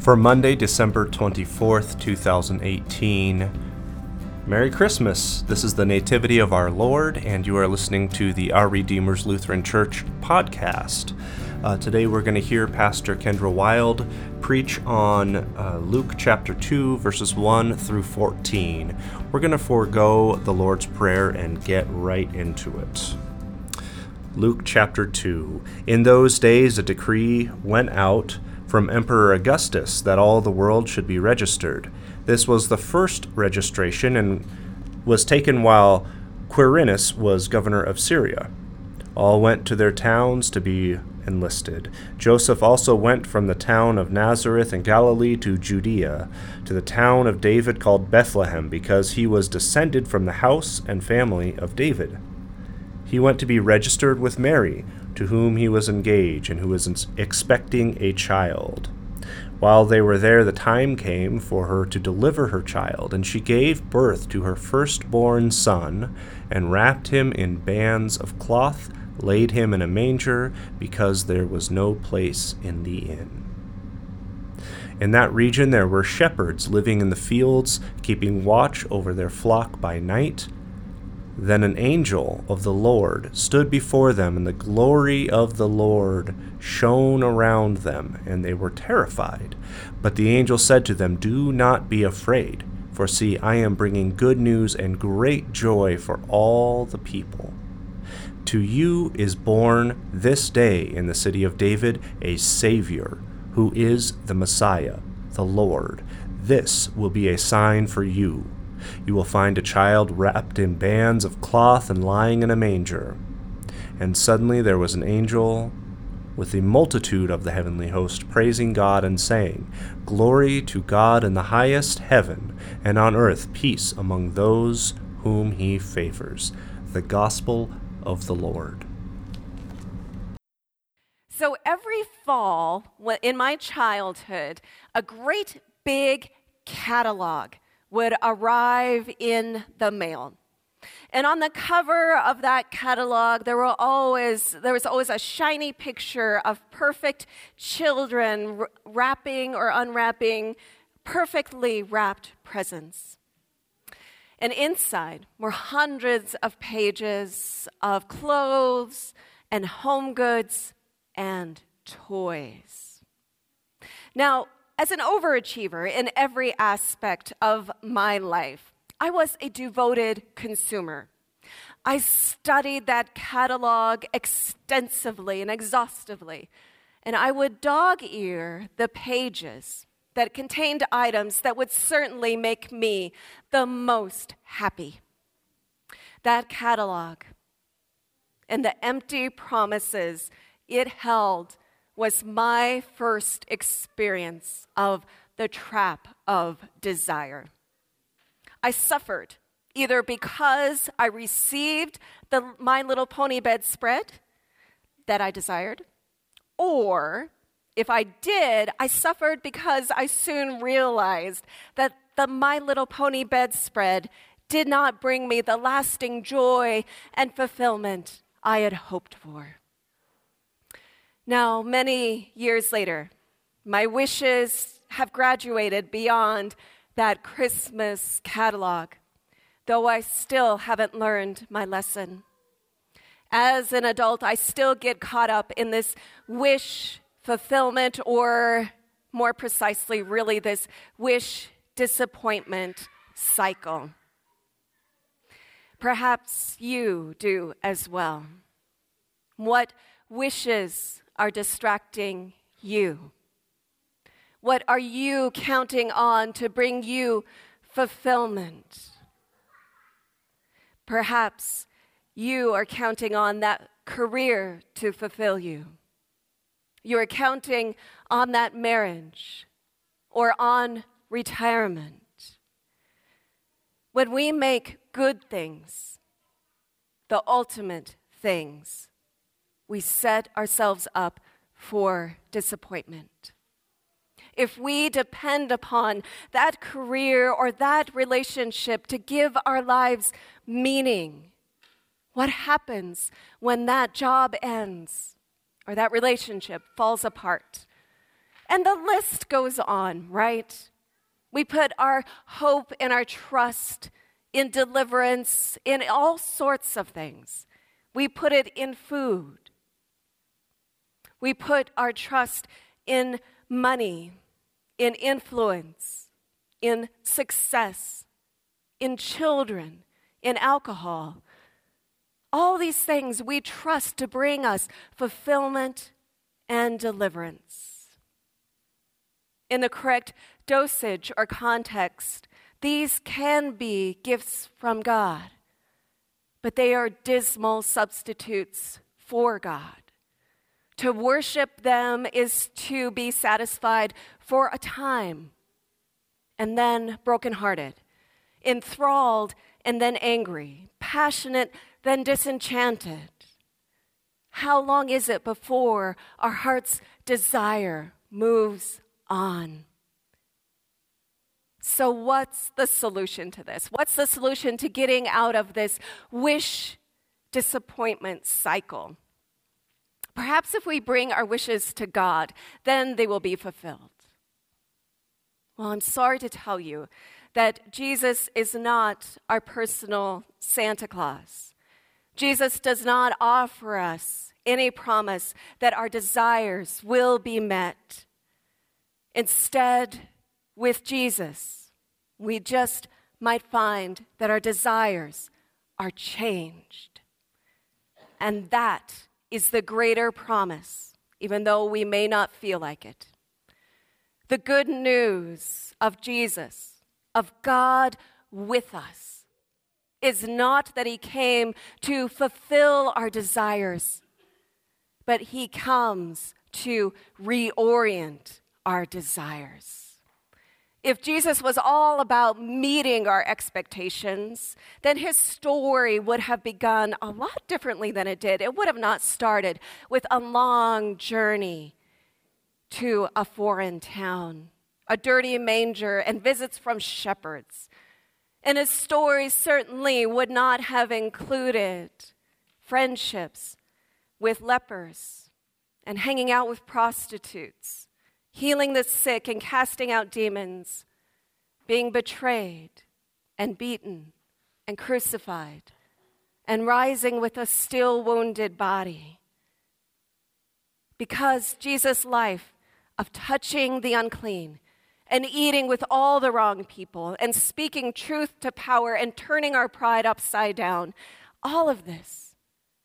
For Monday, December 24th, 2018, Merry Christmas. This is the Nativity of our Lord, and you are listening to the Our Redeemer's Lutheran Church podcast. Today we're going to hear Pastor Kendra Wild preach on Luke chapter 2, verses 1 through 14. We're going to forego the Lord's Prayer and get right into it. Luke chapter 2. In those days a decree went out from Emperor Augustus that all the world should be registered. This was the first registration and was taken while Quirinius was governor of Syria. All went to their towns to be enlisted. Joseph also went from the town of Nazareth in Galilee to Judea, to the town of David called Bethlehem, because he was descended from the house and family of David. He went to be registered with Mary, to whom he was engaged, and who was expecting a child. While they were there, the time came for her to deliver her child, and she gave birth to her firstborn son, and wrapped him in bands of cloth, laid him in a manger, because there was no place in the inn. In that region there were shepherds living in the fields, keeping watch over their flock by night. Then an angel of the Lord stood before them, and the glory of the Lord shone around them, and they were terrified. But the angel said to them, "Do not be afraid, for see, I am bringing good news and great joy for all the people. To you is born this day in the city of David a Savior, who is the Messiah, the Lord. This will be a sign for you. You will find a child wrapped in bands of cloth and lying in a manger." And suddenly there was an angel with a multitude of the heavenly host praising God and saying, "Glory to God in the highest heaven, and on earth peace among those whom he favors." The Gospel of the Lord. So every fall in my childhood, a great big catalog would arrive in the mail. And on the cover of that catalog, there was always a shiny picture of perfect children wrapping or unwrapping perfectly wrapped presents. And inside were hundreds of pages of clothes and home goods and toys. Now, as an overachiever in every aspect of my life, I was a devoted consumer. I studied that catalog extensively and exhaustively, and I would dog-ear the pages that contained items that would certainly make me the most happy. That catalog and the empty promises it held was my first experience of the trap of desire. I suffered either because I received the My Little Pony bedspread that I desired, or if I did, I suffered because I soon realized that the My Little Pony bedspread did not bring me the lasting joy and fulfillment I had hoped for. Now, many years later, my wishes have graduated beyond that Christmas catalog, though I still haven't learned my lesson. As an adult, I still get caught up in this wish fulfillment, or more precisely, really this wish disappointment cycle. Perhaps you do as well. What wishes are distracting you? What are you counting on to bring you fulfillment? Perhaps you are counting on that career to fulfill you. You are counting on that marriage or on retirement. When we make good things the ultimate things, we set ourselves up for disappointment. If we depend upon that career or that relationship to give our lives meaning, what happens when that job ends or that relationship falls apart? And the list goes on, right? We put our hope and our trust in deliverance, in all sorts of things. We put it in food. We put our trust in money, in influence, in success, in children, in alcohol. All these things we trust to bring us fulfillment and deliverance. In the correct dosage or context, these can be gifts from God, but they are dismal substitutes for God. To worship them is to be satisfied for a time, and then brokenhearted, enthralled and then angry, passionate then disenchanted. How long is it before our heart's desire moves on? So what's the solution to this? What's the solution to getting out of this wish disappointment cycle? Perhaps if we bring our wishes to God, then they will be fulfilled. Well, I'm sorry to tell you that Jesus is not our personal Santa Claus. Jesus does not offer us any promise that our desires will be met. Instead, with Jesus, we just might find that our desires are changed. And that is the greater promise, even though we may not feel like it. The good news of Jesus, of God with us, is not that he came to fulfill our desires, but he comes to reorient our desires. If Jesus was all about meeting our expectations, then his story would have begun a lot differently than it did. It would have not started with a long journey to a foreign town, a dirty manger, and visits from shepherds. And his story certainly would not have included friendships with lepers and hanging out with prostitutes, healing the sick and casting out demons, being betrayed and beaten and crucified, and rising with a still wounded body. Because Jesus' life of touching the unclean and eating with all the wrong people and speaking truth to power and turning our pride upside down, all of this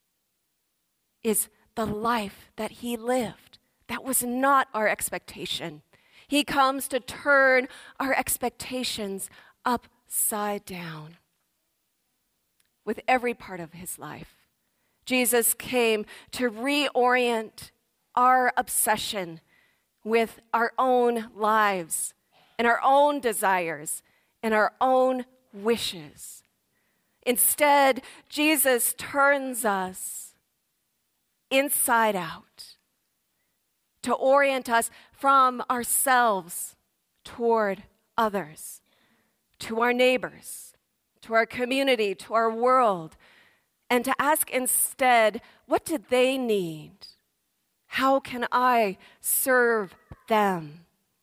is the life that he lived. That was not our expectation. He comes to turn our expectations upside down. With every part of his life, Jesus came to reorient our obsession with our own lives and our own desires and our own wishes. Instead, Jesus turns us inside out to orient us from ourselves toward others, to our neighbors, to our community, to our world, and to ask instead, what do they need? How can I serve them?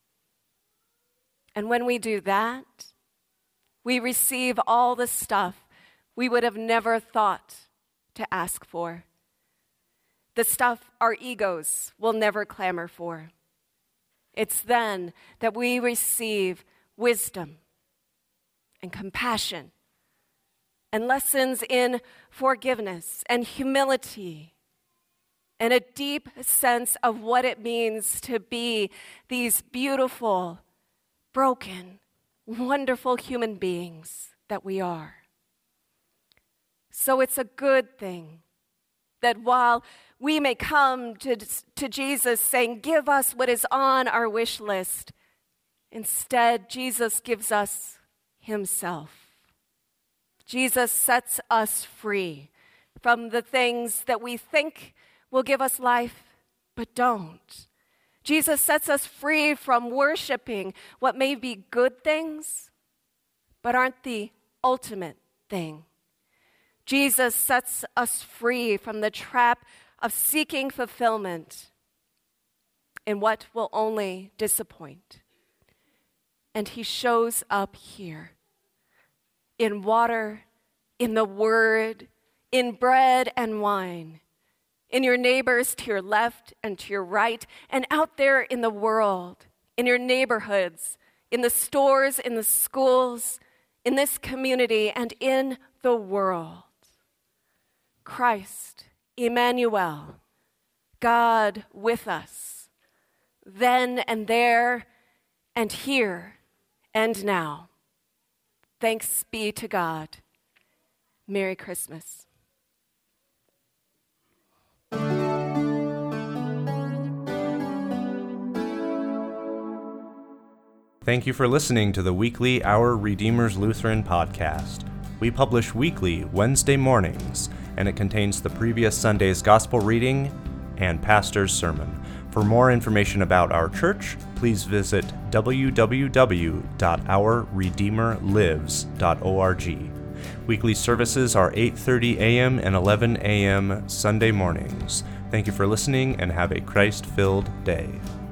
And when we do that, we receive all the stuff we would have never thought to ask for. The stuff our egos will never clamor for. It's then that we receive wisdom and compassion and lessons in forgiveness and humility and a deep sense of what it means to be these beautiful, broken, wonderful human beings that we are. So it's a good thing that while we may come to Jesus saying, give us what is on our wish list, instead, Jesus gives us himself. Jesus sets us free from the things that we think will give us life, but don't. Jesus sets us free from worshiping what may be good things, but aren't the ultimate thing. Jesus sets us free from the trap of seeking fulfillment in what will only disappoint. And he shows up here in water, in the word, in bread and wine, in your neighbors to your left and to your right, and out there in the world, in your neighborhoods, in the stores, in the schools, in this community, and in the world. Christ, Emmanuel, God with us, then and there and here and now. Thanks be to God. Merry Christmas. Thank you for listening to the weekly Our Redeemer's Lutheran podcast. We publish weekly Wednesday mornings, and it contains the previous Sunday's gospel reading and pastor's sermon. For more information about our church, please visit www.ourredeemerlives.org. Weekly services are 8:30 a.m. and 11 a.m. Sunday mornings. Thank you for listening, and have a Christ-filled day.